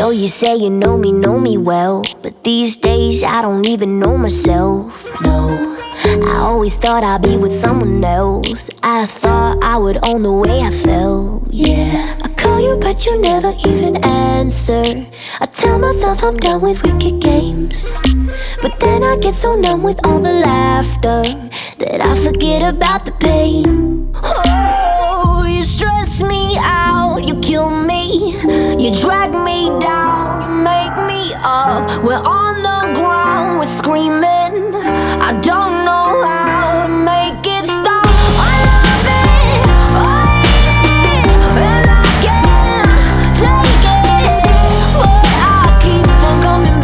know you say you know me well, but these days I don't even know myself, no. I always thought I'd be with someone else. I thought I would own the way I felt, yeah. I call you but you never even answer. I tell myself I'm done with wicked games, but then I get so numb with all the laughter that I forget about the pain. Oh, you stress me out, you kill me, you drag me down, you make me up. We're on the ground, we're screaming. I don't know how to make it stop. I love it, I hate it, and I can't take it, but I keep on coming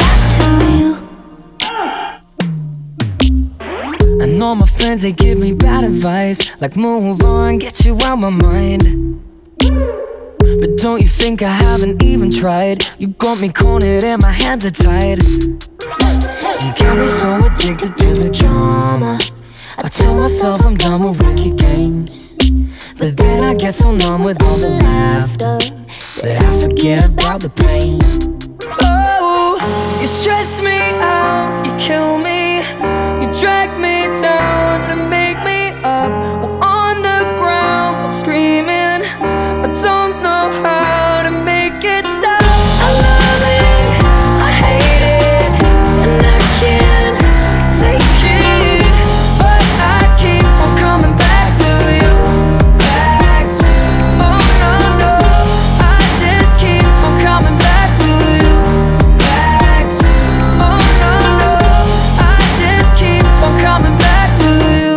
back to you. I know my friends, they give me bad advice, like move on, get you out my mind. But don't you think I haven't even tried? You got me cornered and my hands are tied. You got me so addicted to the drama. I tell myself I'm done with wicked games, but then I get so numb with all the laughter that I forget about the pain. Oh, you stress me out, you kill me, you drag me down to make me up. We're on the ground, we're screaming. I don't know how to make it stop. I love it, I hate it, and I can't take it, but I keep on coming back to you. Back to you. Oh no, no, I just keep on coming back to you. Back to you. Oh no, no, I just keep on coming back to you.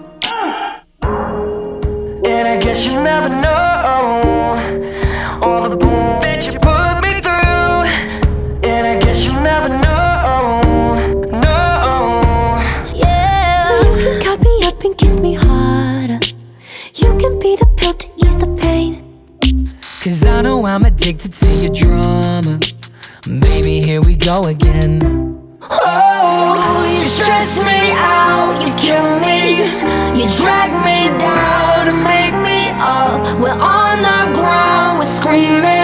And I guess you never know all the boom that you put me through. And I guess you never know, no. Yeah. So you can cut me up and kiss me harder. You can be the pill to ease the pain. Cause I know I'm addicted to your drama. Baby, here we go again. Oh, you stress me out, you kill me, you drag me down to make me up. We're on the ground, we're screaming.